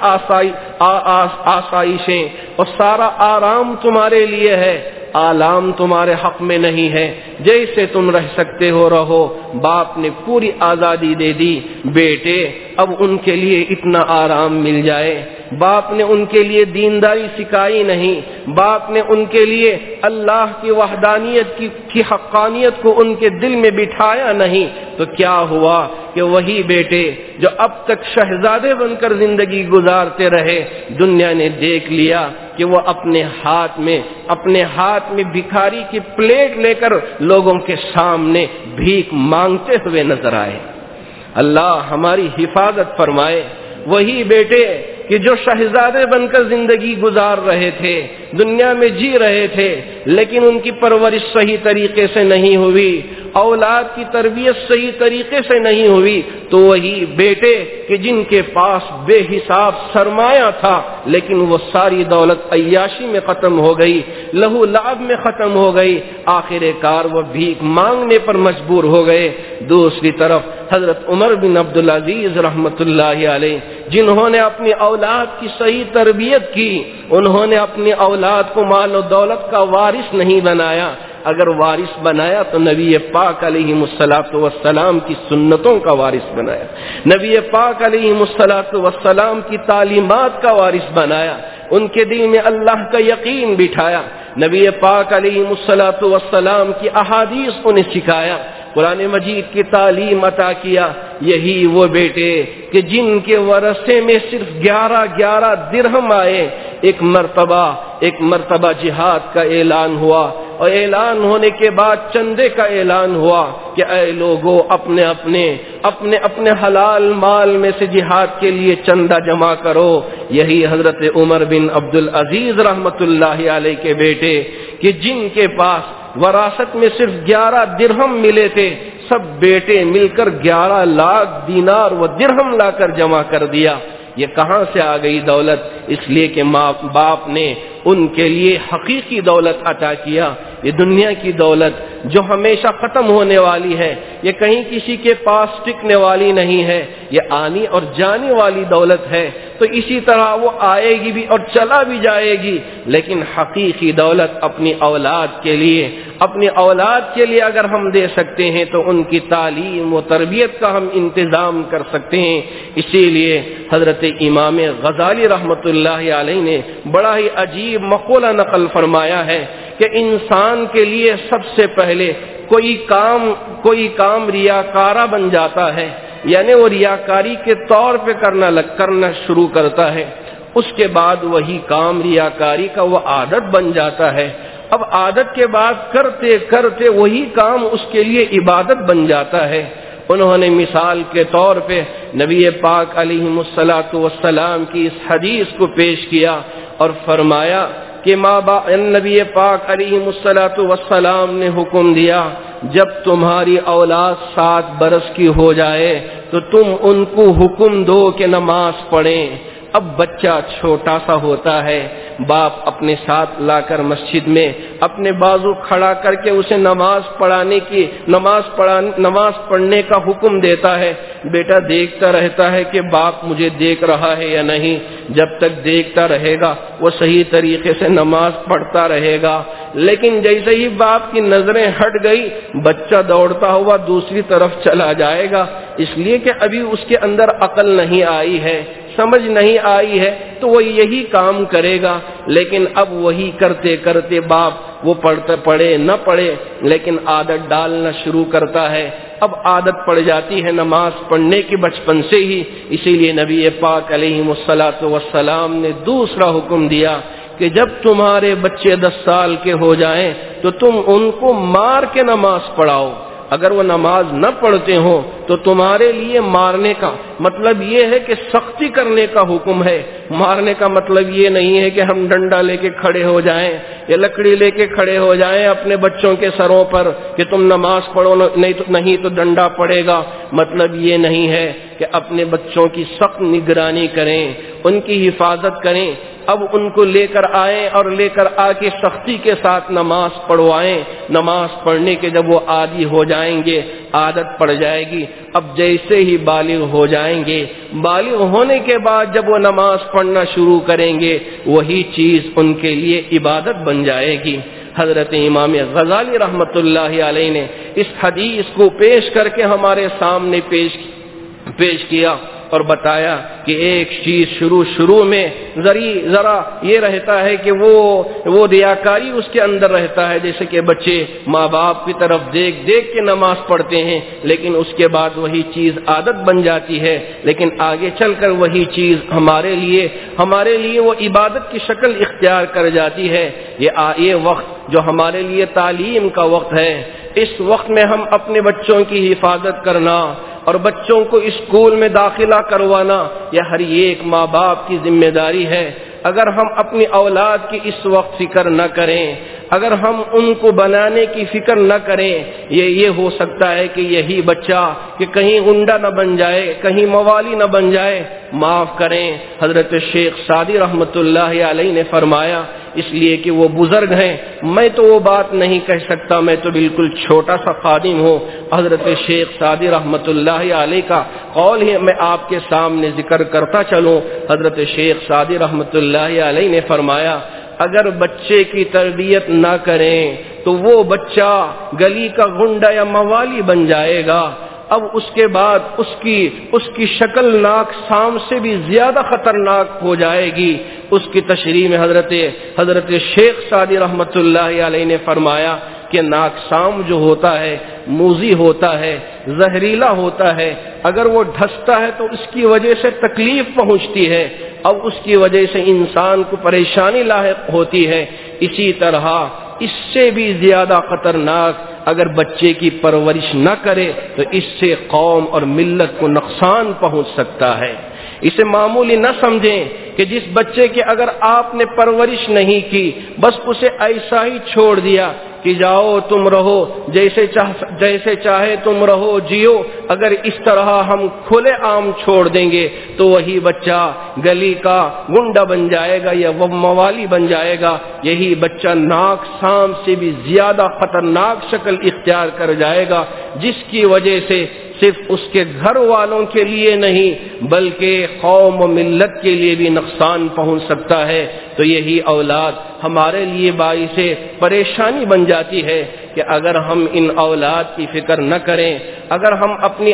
آسائشیں اور سارا آرام تمہارے لیے ہے، آلام تمہارے حق میں نہیں ہے، جیسے تم رہ سکتے ہو رہو۔ باپ نے پوری آزادی دے دی، بیٹے اب ان کے لیے اتنا آرام مل جائے۔ باپ نے ان کے لیے دینداری سکھائی نہیں، باپ نے ان کے لیے اللہ کی وحدانیت کی حقانیت کو ان کے دل میں بٹھایا نہیں، تو کیا ہوا کہ وہی بیٹے جو اب تک شہزادے بن کر زندگی گزارتے رہے، دنیا نے دیکھ لیا کہ وہ اپنے ہاتھ میں بھکاری کی پلیٹ لے کر لوگوں کے سامنے بھیک مانگتے ہوئے نظر آئے۔ اللہ ہماری حفاظت فرمائے۔ وہی بیٹے کہ جو شہزادے بن کر زندگی گزار رہے تھے، دنیا میں جی رہے تھے، لیکن ان کی پرورش صحیح طریقے سے نہیں ہوئی، اولاد کی تربیت صحیح طریقے سے نہیں ہوئی، تو وہی بیٹے کہ جن کے پاس بے حساب سرمایہ تھا لیکن وہ ساری دولت عیاشی میں ختم ہو گئی، لہو لعب میں ختم ہو گئی، آخر کار وہ بھیک مانگنے پر مجبور ہو گئے۔ دوسری طرف حضرت عمر بن عبد العزیز رحمت اللہ علیہ، جنہوں نے اپنی اولاد کی صحیح تربیت کی، انہوں نے اپنی اولاد کو مال و دولت کا وارث نہیں بنایا، اگر وارث بنایا تو نبی پاک علیہ السلام کی سنتوں کا وارث بنایا، نبی پاک علیہ السلام کی تعلیمات کا وارث بنایا، ان کے دل میں اللہ کا یقین بٹھایا، نبی پاک علیہ السلام کی احادیث انہیں سکھایا، قرآن مجید کی تعلیم عطا کیا۔ یہی وہ بیٹے کہ جن کے ورثے میں صرف 11 درہم آئے۔ ایک مرتبہ جہاد کا اعلان ہوا، اور اعلان ہونے کے بعد چندے کا اعلان ہوا کہ اے لوگوں اپنے حلال مال میں سے جہاد کے لیے چندہ جمع کرو۔ یہی حضرت عمر بن عبد العزیز رحمت اللہ علیہ کے بیٹے کہ جن کے پاس وراثت میں صرف 11 درہم ملے تھے، سب بیٹے مل کر 11 لاکھ دینار و درہم لا کر جمع کر دیا۔ یہ کہاں سے آ گئی دولت؟ اس لیے کہ ماں باپ نے ان کے لیے حقیقی دولت عطا کیا۔ یہ دنیا کی دولت جو ہمیشہ ختم ہونے والی ہے، یہ کہیں کسی کے پاس ٹکنے والی نہیں ہے، یہ آنی اور جانے والی دولت ہے، تو اسی طرح وہ آئے گی بھی اور چلا بھی جائے گی، لیکن حقیقی دولت اپنی اولاد کے لیے اگر ہم دے سکتے ہیں تو ان کی تعلیم و تربیت کا ہم انتظام کر سکتے ہیں۔ اسی لیے حضرت امام غزالی رحمت اللہ علیہ نے بڑا ہی عجیب مقولہ نقل فرمایا ہے کہ انسان کے لیے سب سے پہلے کوئی کام ریاکارہ بن جاتا ہے، یعنی وہ ریاکاری کے طور پہ کرنا شروع کرتا ہے، اس کے بعد وہی کام ریاکاری کا وہ عادت بن جاتا ہے، اب عادت کے بعد کرتے کرتے وہی کام اس کے لیے عبادت بن جاتا ہے۔ انہوں نے مثال کے طور پہ نبی پاک علیہ السلام کی اس حدیث کو پیش کیا اور فرمایا کہ نبی پاک علیہ الصلوۃ والسلام نے حکم دیا جب تمہاری اولاد 7 برس کی ہو جائے تو تم ان کو حکم دو کہ نماز پڑھیں۔ اب بچہ چھوٹا سا ہوتا ہے، باپ اپنے ساتھ لا کر مسجد میں اپنے بازو کھڑا کر کے اسے نماز پڑھنے کا حکم دیتا ہے۔ بیٹا دیکھتا رہتا ہے کہ باپ مجھے دیکھ رہا ہے یا نہیں۔ جب تک دیکھتا رہے گا وہ صحیح طریقے سے نماز پڑھتا رہے گا، لیکن جیسے ہی باپ کی نظریں ہٹ گئی بچہ دوڑتا ہوا دوسری طرف چلا جائے گا، اس لیے کہ ابھی اس کے اندر عقل نہیں آئی ہے، سمجھ نہیں آئی ہے، تو وہ یہی کام کرے گا۔ لیکن اب وہی کرتے کرتے باپ وہ پڑھے نہ پڑھے لیکن عادت ڈالنا شروع کرتا ہے۔ اب عادت پڑ جاتی ہے نماز پڑھنے کی بچپن سے ہی، اسی لیے نبی پاک علیہ الصلوۃ والسلام نے دوسرا حکم دیا کہ جب تمہارے بچے 10 سال کے ہو جائیں تو تم ان کو مار کے نماز پڑھاؤ۔ اگر وہ نماز نہ پڑھتے ہوں تو تمہارے لیے مارنے کا مطلب یہ ہے کہ سختی کرنے کا حکم ہے۔ مارنے کا مطلب یہ نہیں ہے کہ ہم ڈنڈا لے کے کھڑے ہو جائیں یا لکڑی لے کے کھڑے ہو جائیں اپنے بچوں کے سروں پر کہ تم نماز پڑھو، نہیں تو ڈنڈا پڑے گا۔ مطلب یہ نہیں ہے کہ اپنے بچوں کی سخت نگرانی کریں، ان کی حفاظت کریں۔ اب ان کو لے کر آئیں اور لے کر آ کے سختی کے ساتھ نماز پڑھوائیں۔ نماز پڑھنے کے جب وہ عادی ہو جائیں گے، عادت پڑ جائے گی، اب جیسے ہی بالغ ہو جائیں گے، بالغ ہونے کے بعد جب وہ نماز پڑھنا شروع کریں گے وہی چیز ان کے لیے عبادت بن جائے گی۔ حضرت امام غزالی رحمت اللہ علیہ نے اس حدیث کو پیش کر کے ہمارے سامنے پیش کیا اور بتایا کہ ایک چیز شروع میں ذرا یہ رہتا ہے کہ وہ ریاکاری اس کے اندر رہتا ہے، جیسے کہ بچے ماں باپ کی طرف دیکھ کے نماز پڑھتے ہیں، لیکن اس کے بعد وہی چیز عادت بن جاتی ہے، لیکن آگے چل کر وہی چیز ہمارے لیے وہ عبادت کی شکل اختیار کر جاتی ہے۔ یہ وقت جو ہمارے لیے تعلیم کا وقت ہے، اس وقت میں ہم اپنے بچوں کی حفاظت کرنا اور بچوں کو اسکول میں داخلہ کروانا یہ ہر ایک ماں باپ کی ذمہ داری ہے۔ اگر ہم اپنی اولاد کی اس وقت فکر نہ کریں، اگر ہم ان کو بنانے کی فکر نہ کریں، یہ ہو سکتا ہے کہ یہی بچہ کہ کہیں غنڈہ نہ بن جائے، کہیں موالی نہ بن جائے۔ معاف کریں، حضرت شیخ سعدی رحمت اللہ علیہ نے فرمایا، اس لیے کہ وہ بزرگ ہیں، میں تو وہ بات نہیں کہہ سکتا، میں تو بالکل چھوٹا سا خادم ہوں۔ حضرت شیخ سعدی رحمت اللہ علیہ کا قول ہے، میں آپ کے سامنے ذکر کرتا چلوں۔ حضرت شیخ سعدی رحمت اللہ علیہ نے فرمایا، اگر بچے کی تربیت نہ کریں تو وہ بچہ گلی کا غنڈہ یا موالی بن جائے گا۔ اب اس کے بعد اس کی شکل ناک سام سے بھی زیادہ خطرناک ہو جائے گی۔ اس کی تشریح میں حضرت شیخ سعدی رحمت اللہ علیہ نے فرمایا کہ ناک سام جو ہوتا ہے موذی ہوتا ہے، زہریلا ہوتا ہے، اگر وہ ڈھستا ہے تو اس کی وجہ سے تکلیف پہنچتی ہے، اب اس کی وجہ سے انسان کو پریشانی لاحق ہوتی ہے۔ اسی طرح اس سے بھی زیادہ خطرناک اگر بچے کی پرورش نہ کرے تو اس سے قوم اور ملت کو نقصان پہنچ سکتا ہے۔ اسے معمولی نہ سمجھیں کہ جس بچے کی اگر آپ نے پرورش نہیں کی، بس اسے ایسا ہی چھوڑ دیا کہ جاؤ تم رہو، جیسے چاہے تم رہو جیو، اگر اس طرح ہم کھلے عام چھوڑ دیں گے تو وہی بچہ گلی کا گنڈا بن جائے گا یا وہ موالی بن جائے گا۔ یہی بچہ ناک سام سے بھی زیادہ خطرناک شکل اختیار کر جائے گا، جس کی وجہ سے صرف اس کے گھر والوں کے لیے نہیں بلکہ قوم و ملت کے لیے بھی نقصان پہنچ سکتا ہے۔ تو یہی اولاد ہمارے لیے باعث پریشانی بن جاتی ہے کہ اگر ہم ان اولاد کی فکر نہ کریں، اگر ہم اپنی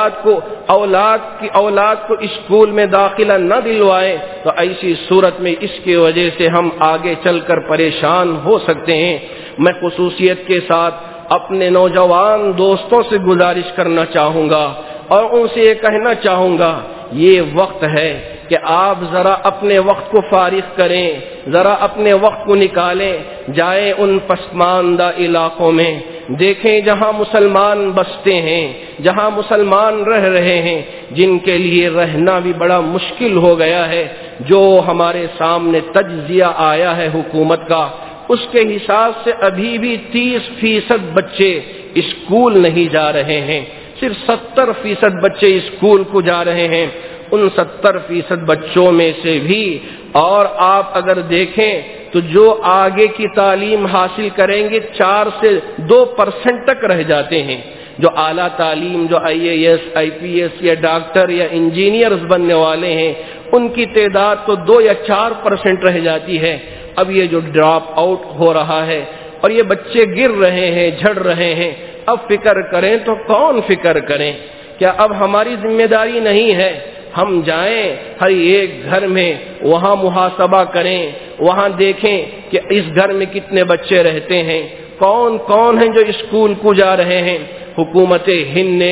اولاد کو اسکول میں داخلہ نہ دلوائیں تو ایسی صورت میں اس کی وجہ سے ہم آگے چل کر پریشان ہو سکتے ہیں۔ میں خصوصیت کے ساتھ اپنے نوجوان دوستوں سے گزارش کرنا چاہوں گا اور ان سے یہ کہنا چاہوں گا، یہ وقت ہے کہ آپ ذرا اپنے وقت کو فارغ کریں، ذرا اپنے وقت کو نکالیں، جائیں ان پسماندہ علاقوں میں، دیکھیں جہاں مسلمان بستے ہیں، جہاں مسلمان رہ رہے ہیں، جن کے لیے رہنا بھی بڑا مشکل ہو گیا ہے، جو ہمارے سامنے تجزیہ آیا ہے حکومت کا، اس کے حساب سے ابھی بھی 30% بچے اسکول نہیں جا رہے ہیں، صرف 70% بچے اسکول کو جا رہے ہیں۔ ان 70% بچوں میں سے بھی، اور آپ اگر دیکھیں تو جو آگے کی تعلیم حاصل کریں گے 4 سے 2% تک رہ جاتے ہیں۔ جو اعلیٰ تعلیم، جو IAS IPS یا ڈاکٹر یا انجینئرز بننے والے ہیں، ان کی تعداد تو 2 یا 4% رہ جاتی ہے۔ اب یہ جو ڈراپ آؤٹ ہو رہا ہے اور یہ بچے گر رہے ہیں، جھڑ رہے ہیں، اب فکر کریں تو کون فکر کریں؟ کیا اب ہماری ذمہ داری نہیں ہے ہم جائیں ہر ایک گھر میں، وہاں محاسبہ کریں، وہاں دیکھیں کہ اس گھر میں کتنے بچے رہتے ہیں، کون کون ہیں جو اسکول کو جا رہے ہیں؟ حکومت ہند نے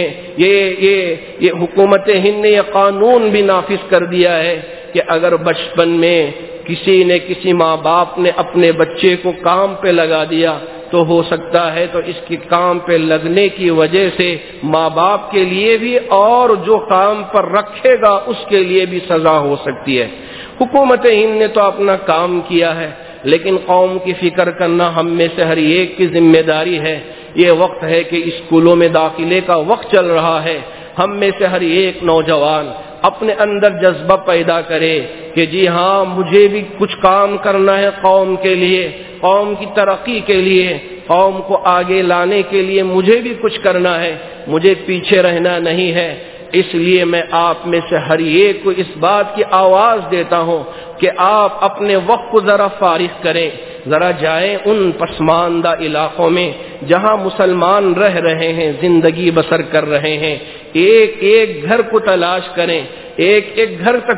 یہ حکومت ہند نے یہ قانون بھی نافذ کر دیا ہے کہ اگر بچپن میں کسی ماں باپ نے اپنے بچے کو کام پہ لگا دیا تو ہو سکتا ہے تو اس کے کام پہ لگنے کی وجہ سے ماں باپ کے لیے بھی اور جو کام پر رکھے گا اس کے لیے بھی سزا ہو سکتی ہے۔ حکومت ہند نے تو اپنا کام کیا ہے، لیکن قوم کی فکر کرنا ہم میں سے ہر ایک کی ذمہ داری ہے۔ یہ وقت ہے کہ اسکولوں میں داخلے کا وقت چل رہا ہے، ہم میں سے ہر ایک نوجوان اپنے اندر جذبہ پیدا کرے کہ جی ہاں، مجھے بھی کچھ کام کرنا ہے قوم کے لیے، قوم کی ترقی کے لیے، قوم کو آگے لانے کے لیے مجھے بھی کچھ کرنا ہے، مجھے پیچھے رہنا نہیں ہے۔ اس لیے میں آپ میں سے ہر ایک کو اس بات کی آواز دیتا ہوں کہ آپ اپنے وقت کو ذرا فارغ کریں، ذرا جائیں ان پسماندہ علاقوں میں جہاں مسلمان رہ رہے ہیں، زندگی بسر کر رہے ہیں، ایک ایک گھر کو تلاش کریں، ایک ایک گھر تک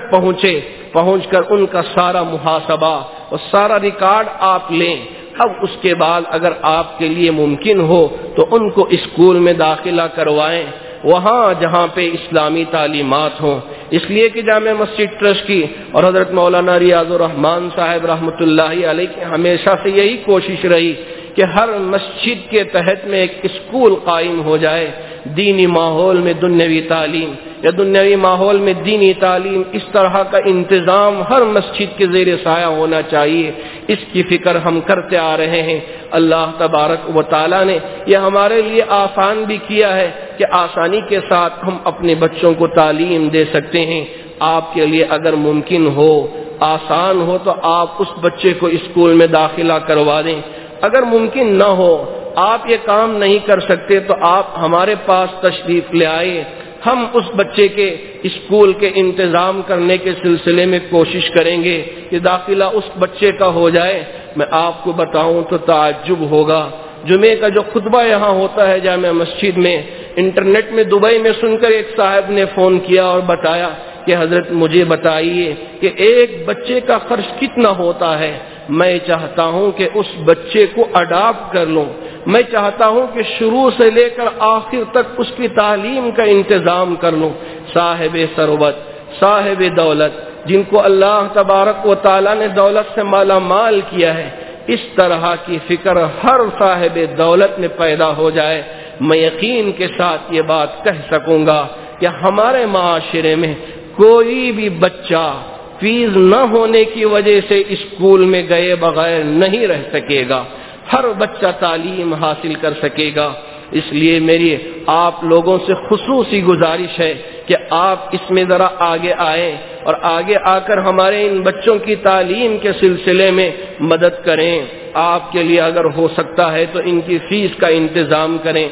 پہنچ کر ان کا سارا محاسبہ اور سارا ریکارڈ آپ لیں۔ اب اس کے بعد اگر آپ کے لیے ممکن ہو تو ان کو اسکول میں داخلہ کروائیں، وہاں جہاں پہ اسلامی تعلیمات ہوں۔ اس لیے کہ جامع مسجد ٹرسٹ کی اور حضرت مولانا ریاض الرحمان صاحب رحمۃ اللہ علیہ کی ہمیشہ سے یہی کوشش رہی کہ ہر مسجد کے تحت میں ایک اسکول قائم ہو جائے، دینی ماحول میں دنیوی تعلیم یا دنیوی ماحول میں دینی تعلیم، اس طرح کا انتظام ہر مسجد کے زیر سایہ ہونا چاہیے۔ اس کی فکر ہم کرتے آ رہے ہیں۔ اللہ تبارک و تعالی نے یہ ہمارے لیے آسان بھی کیا ہے کہ آسانی کے ساتھ ہم اپنے بچوں کو تعلیم دے سکتے ہیں۔ آپ کے لیے اگر ممکن ہو، آسان ہو تو آپ اس بچے کو اسکول میں داخلہ کروا دیں۔ اگر ممکن نہ ہو، آپ یہ کام نہیں کر سکتے تو آپ ہمارے پاس تشریف لے آئے، ہم اس بچے کے اسکول کے انتظام کرنے کے سلسلے میں کوشش کریں گے کہ داخلہ اس بچے کا ہو جائے۔ میں آپ کو بتاؤں تو تعجب ہوگا، جمعے کا جو خطبہ یہاں ہوتا ہے جامع مسجد میں، انٹرنیٹ میں دبئی میں سن کر ایک صاحب نے فون کیا اور بتایا کہ حضرت مجھے بتائیے کہ ایک بچے کا خرچ کتنا ہوتا ہے، میں چاہتا ہوں کہ اس بچے کو اڈاپٹ کر لوں، میں چاہتا ہوں کہ شروع سے لے کر آخر تک اس کی تعلیم کا انتظام کر لوں۔ صاحب ثروت، صاحب دولت، جن کو اللہ تبارک و تعالی نے دولت سے مالا مال کیا ہے، اس طرح کی فکر ہر صاحب دولت میں پیدا ہو جائے، میں یقین کے ساتھ یہ بات کہہ سکوں گا کہ ہمارے معاشرے میں کوئی بھی بچہ فیس نہ ہونے کی وجہ سے اسکول میں گئے بغیر نہیں رہ سکے گا، ہر بچہ تعلیم حاصل کر سکے گا۔ اس لیے میری آپ لوگوں سے خصوصی گزارش ہے کہ آپ اس میں ذرا آگے آئیں اور آگے آ کر ہمارے ان بچوں کی تعلیم کے سلسلے میں مدد کریں۔ آپ کے لیے اگر ہو سکتا ہے تو ان کی فیس کا انتظام کریں۔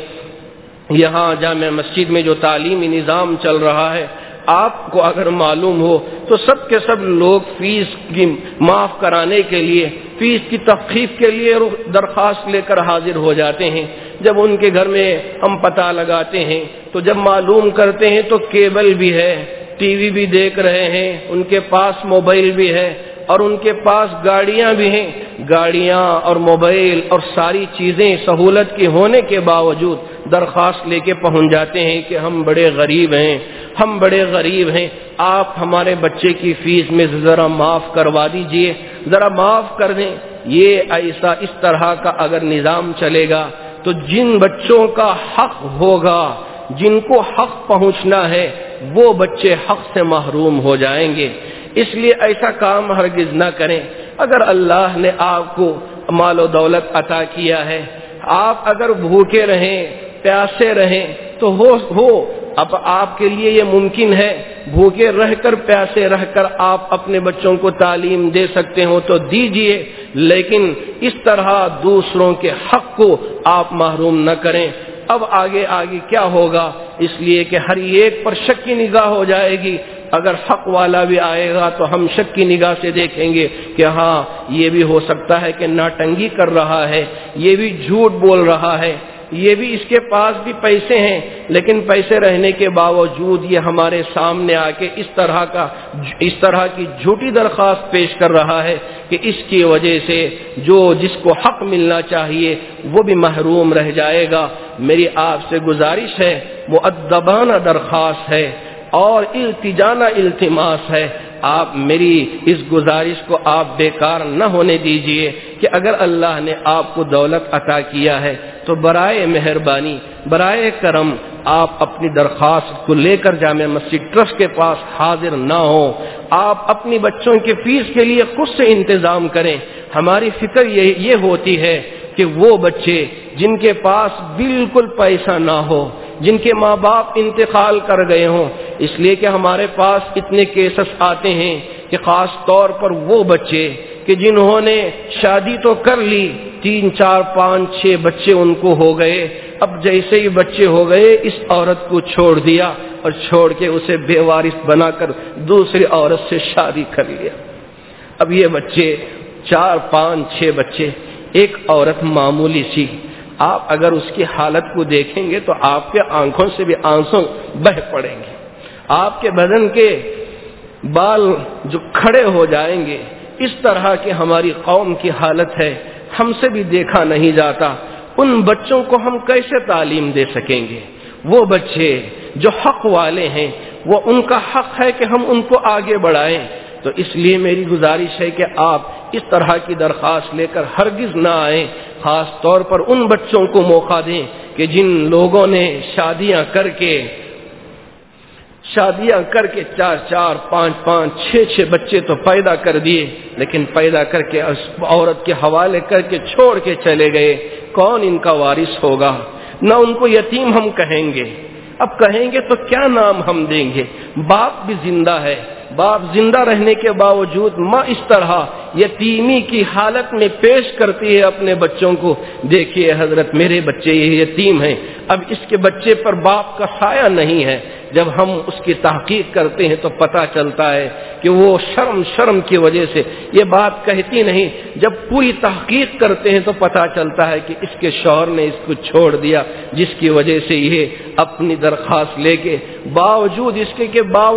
یہاں جامع مسجد میں جو تعلیمی نظام چل رہا ہے، آپ کو اگر معلوم ہو تو سب کے سب لوگ فیس کی معاف کرانے کے لیے، فیس کی تخفیف کے لیے درخواست لے کر حاضر ہو جاتے ہیں۔ جب ان کے گھر میں ہم پتہ لگاتے ہیں تو جب معلوم کرتے ہیں تو کیبل بھی ہے، ٹی وی بھی دیکھ رہے ہیں، ان کے پاس موبائل بھی ہے اور ان کے پاس گاڑیاں بھی ہیں، گاڑیاں اور موبائل اور ساری چیزیں سہولت کی ہونے کے باوجود درخواست لے کے پہنچ جاتے ہیں کہ ہم بڑے غریب ہیں، آپ ہمارے بچے کی فیس میں ذرا معاف کروا دیجئے، ذرا معاف کر دیں۔ یہ ایسا اس طرح کا اگر نظام چلے گا تو جن بچوں کا حق ہوگا جن کو حق پہنچنا ہے وہ بچے حق سے محروم ہو جائیں گے۔ اس لیے ایسا کام ہرگز نہ کریں۔ اگر اللہ نے آپ کو مال و دولت عطا کیا ہے، آپ اگر بھوکے رہیں، پیاسے رہیں تو ہو اب آپ کے لیے یہ ممکن ہے بھوکے رہ کر پیاسے رہ کر آپ اپنے بچوں کو تعلیم دے سکتے ہو تو دیجئے، لیکن اس طرح دوسروں کے حق کو آپ محروم نہ کریں۔ اب آگے کیا ہوگا؟ اس لیے کہ ہر ایک پر شک کی نگاہ ہو جائے گی۔ اگر حق والا بھی آئے گا تو ہم شک کی نگاہ سے دیکھیں گے کہ ہاں یہ بھی ہو سکتا ہے کہ ناٹنگی کر رہا ہے، یہ بھی جھوٹ بول رہا ہے، یہ بھی اس کے پاس بھی پیسے ہیں، لیکن پیسے رہنے کے باوجود یہ ہمارے سامنے آ کے اس طرح کی جھوٹی درخواست پیش کر رہا ہے کہ اس کی وجہ سے جس کو حق ملنا چاہیے وہ بھی محروم رہ جائے گا۔ میری آپ سے گزارش ہے، مؤدبانہ درخواست ہے اور التجانہ التماس ہے، آپ میری اس گزارش کو آپ بیکار نہ ہونے دیجئے کہ اگر اللہ نے آپ کو دولت عطا کیا ہے تو برائے مہربانی، برائے کرم آپ اپنی درخواست کو لے کر جامع مسجد ٹرسٹ کے پاس حاضر نہ ہوں۔ آپ اپنی بچوں کے فیس کے لیے خود سے انتظام کریں۔ ہماری فکر یہ ہوتی ہے کہ وہ بچے جن کے پاس بالکل پیسہ نہ ہو، جن کے ماں باپ انتقال کر گئے ہوں، اس لیے کہ ہمارے پاس اتنے کیسز آتے ہیں کہ خاص طور پر وہ بچے کہ جنہوں نے شادی تو کر لی، 3 4 5 6 بچے ان کو ہو گئے، اب جیسے ہی بچے ہو گئے اس عورت کو چھوڑ دیا اور چھوڑ کے اسے بے وارث بنا کر دوسری عورت سے شادی کر لیا۔ اب یہ بچے 4 5 6 بچے، ایک عورت معمولی سی، آپ اگر اس کی حالت کو دیکھیں گے تو آپ کے آنکھوں سے بھی آنسو بہہ پڑیں گے، آپ کے بدن کے بال جو کھڑے ہو جائیں گے۔ اس طرح کی ہماری قوم کی حالت ہے، ہم سے بھی دیکھا نہیں جاتا۔ ان بچوں کو ہم کیسے تعلیم دے سکیں گے؟ وہ بچے جو حق والے ہیں، وہ ان کا حق ہے کہ ہم ان کو آگے بڑھائیں۔ تو اس لیے میری گزارش ہے کہ آپ اس طرح کی درخواست لے کر ہرگز نہ آئیں، خاص طور پر ان بچوں کو موقع دیں کہ جن لوگوں نے شادیاں کر کے 4 4 5 5 6 6 بچے تو پیدا کر دیے، لیکن پیدا کر کے عورت کے حوالے کر کے چھوڑ کے چلے گئے۔ کون ان کا وارث ہوگا؟ نہ ان کو یتیم ہم کہیں گے، اب کہیں گے تو کیا نام ہم دیں گے؟ باپ بھی زندہ ہے، باپ زندہ رہنے کے باوجود ماں اس طرح یتیمی کی حالت میں پیش کرتی ہے اپنے بچوں کو، دیکھیے حضرت میرے بچے یہ یتیم ہیں، اب اس کے بچے پر باپ کا سایہ نہیں ہے۔ جب ہم اس کی تحقیق کرتے ہیں تو پتہ چلتا ہے کہ وہ شرم کی وجہ سے یہ بات کہتی نہیں، جب پوری تحقیق کرتے ہیں تو پتہ چلتا ہے کہ اس کے شوہر نے اس کو چھوڑ دیا، جس کی وجہ سے یہ اپنی درخواست لے کے باوجود اس کے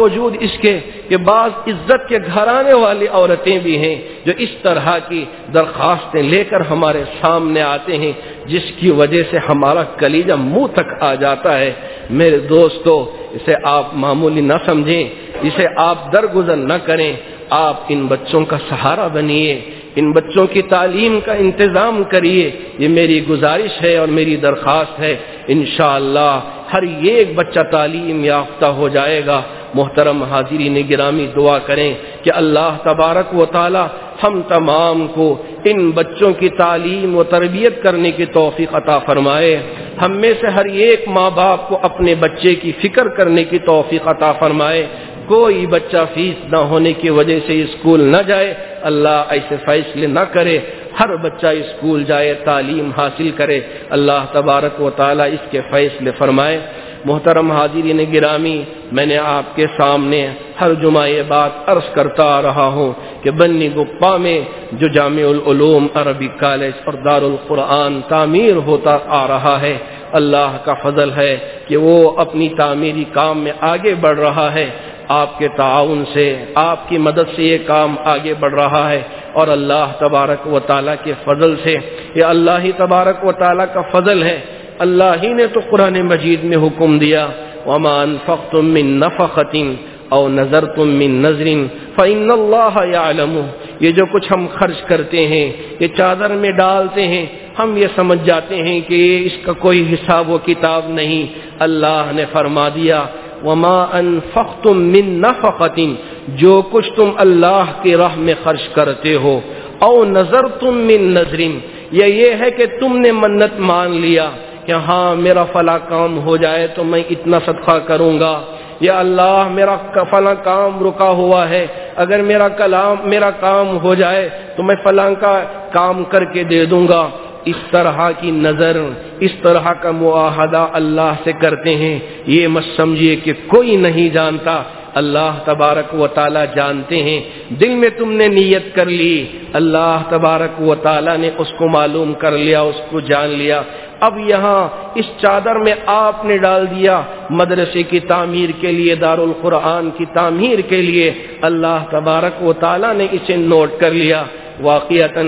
کہ بعض عزت کے گھرانے والی عورتیں بھی ہیں جو اس طرح کی درخواستیں لے کر ہمارے سامنے آتے ہیں، جس کی وجہ سے ہمارا کلیجہ منہ تک آ جاتا ہے۔ میرے دوستو، اسے آپ معمولی نہ سمجھیں، اسے آپ درگزر نہ کریں، آپ ان بچوں کا سہارا بنیے، ان بچوں کی تعلیم کا انتظام کریے، یہ میری گزارش ہے اور میری درخواست ہے۔ انشاءاللہ ہر ایک بچہ تعلیم یافتہ ہو جائے گا۔ محترم حاضرین گرامی، دعا کریں کہ اللہ تبارک و تعالی ہم تمام کو ان بچوں کی تعلیم و تربیت کرنے کی توفیق عطا فرمائے۔ ہم میں سے ہر ایک ماں باپ کو اپنے بچے کی فکر کرنے کی توفیق عطا فرمائے۔ کوئی بچہ فیس نہ ہونے کی وجہ سے اسکول نہ جائے، اللہ ایسے فیصلے نہ کرے، ہر بچہ اسکول جائے، تعلیم حاصل کرے، اللہ تبارک و تعالی اس کے فیصلے فرمائے۔ محترم حاضرین گرامی، میں نے آپ کے سامنے ہر جمعہ یہ بات عرض کرتا آ رہا ہوں کہ بنی گپا میں جو جامع العلوم عربی کالج اور دارالقرآن تعمیر ہوتا آ رہا ہے، اللہ کا فضل ہے کہ وہ اپنی تعمیری کام میں آگے بڑھ رہا ہے۔ آپ کے تعاون سے، آپ کی مدد سے یہ کام آگے بڑھ رہا ہے، اور اللہ تبارک و تعالیٰ کے فضل سے، یہ اللہ ہی تبارک و تعالیٰ کا فضل ہے۔ اللہ ہی نے تو قرآن مجید میں حکم دیا، وَمَا أَنفَقْتُم مِّن نَّفَقَةٍ أَوْ نَذَرْتُم مِّن نَّذْرٍ فَإِنَّ اللَّهَ يَعْلَمُهُ۔ یہ جو کچھ ہم خرچ کرتے ہیں، یہ چادر میں ڈالتے ہیں، ہم یہ سمجھ جاتے ہیں کہ اس کا کوئی حساب و کتاب نہیں. اللہ نے فرما دیا وما انفقتم من نفقۃ، جو کچھ تم اللہ کی راہ میں خرچ کرتے ہو، او نذرتم من نذر، یا یہ ہے کہ تم نے منت مان لیا کہ ہاں میرا فلاں کام ہو جائے تو میں اتنا صدقہ کروں گا، یا اللہ میرا فلاں کام رکا ہوا ہے، اگر میرا کام ہو جائے تو میں فلاں کا کام کر کے دے دوں گا. اس طرح کی نظر، اس طرح کا معاہدہ اللہ سے کرتے ہیں. یہ مت سمجھیے کہ کوئی نہیں جانتا، اللہ تبارک و تعالی جانتے ہیں. دل میں تم نے نیت کر لی، اللہ تبارک و تعالی نے اس کو معلوم کر لیا، اس کو جان لیا. اب یہاں اس چادر میں آپ نے ڈال دیا مدرسے کی تعمیر کے لیے، دارالقرآن کی تعمیر کے لیے، اللہ تبارک و تعالی نے اسے نوٹ کر لیا. واقعتاً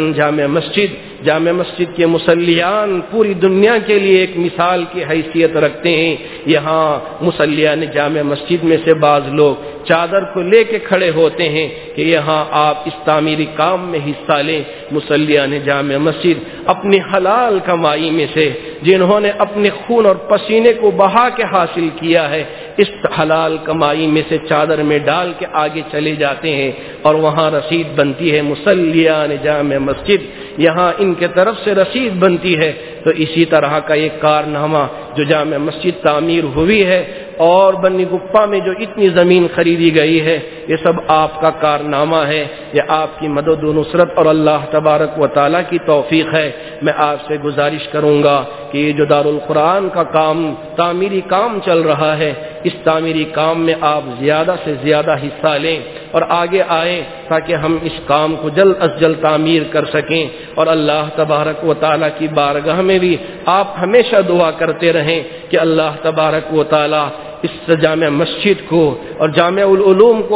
جامع مسجد کے مصلیان پوری دنیا کے لیے ایک مثال کی حیثیت رکھتے ہیں. یہاں مصلیان جامع مسجد میں سے بعض لوگ چادر کو لے کے کھڑے ہوتے ہیں کہ یہاں آپ اس تعمیری کام میں حصہ لیں. مصلیان جامع مسجد اپنی حلال کمائی میں سے، جنہوں نے اپنے خون اور پسینے کو بہا کے حاصل کیا ہے، اس حلال کمائی میں سے چادر میں ڈال کے آگے چلے جاتے ہیں اور وہاں رسید بنتی ہے مصلیان جامع مسجد، یہاں ان کے طرف سے رسید بنتی ہے. تو اسی طرح کا ایک کارنامہ جو جامع مسجد تعمیر ہوئی ہے اور بنی گپا میں جو اتنی زمین خریدی گئی ہے، یہ سب آپ کا کارنامہ ہے، یہ آپ کی مدد و نصرت اور اللہ تبارک و تعالیٰ کی توفیق ہے. میں آپ سے گزارش کروں گا کہ یہ جو دارالقرآن کا کام، تعمیری کام چل رہا ہے، اس تعمیری کام میں آپ زیادہ سے زیادہ حصہ لیں اور آگے آئیں تاکہ ہم اس کام کو جلد از جلد تعمیر کر سکیں. اور اللہ تبارک و تعالیٰ کی بارگاہ میں بھی آپ ہمیشہ دعا کرتے رہیں کہ اللہ تبارک و تعالیٰ اس جامع مسجد کو اور جامع العلوم کو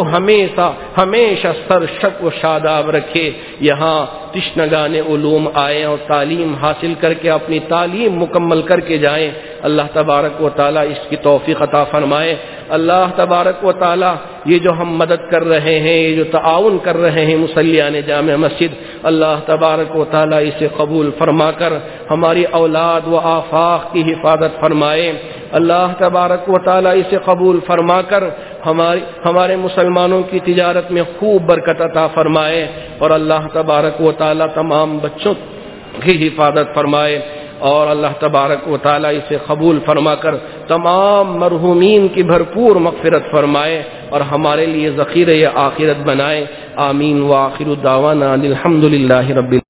ہمیشہ سرشک و شاداب رکھے. یہاں تشنگان علوم آئیں اور تعلیم حاصل کر کے اپنی تعلیم مکمل کر کے جائیں. اللہ تبارک و تعالیٰ اس کی توفیق عطا فرمائے. اللہ تبارک و تعالیٰ یہ جو ہم مدد کر رہے ہیں، یہ جو تعاون کر رہے ہیں مصلیان جامع مسجد، اللہ تبارک و تعالیٰ اسے قبول فرما کر ہماری اولاد و آفاق کی حفاظت فرمائے. اللہ تبارک و تعالیٰ اسے قبول فرما کر ہمارے مسلمانوں کی تجارت میں خوب برکت عطا فرمائے. اور اللہ تبارک و تعالیٰ تمام بچوں کی حفاظت فرمائے. اور اللہ تبارک و تعالیٰ اسے قبول فرما کر تمام مرحومین کی بھرپور مغفرت فرمائے اور ہمارے لیے ذخیرہ آخرت بنائے. آمین. وآخر دعوانا الحمد للہ رب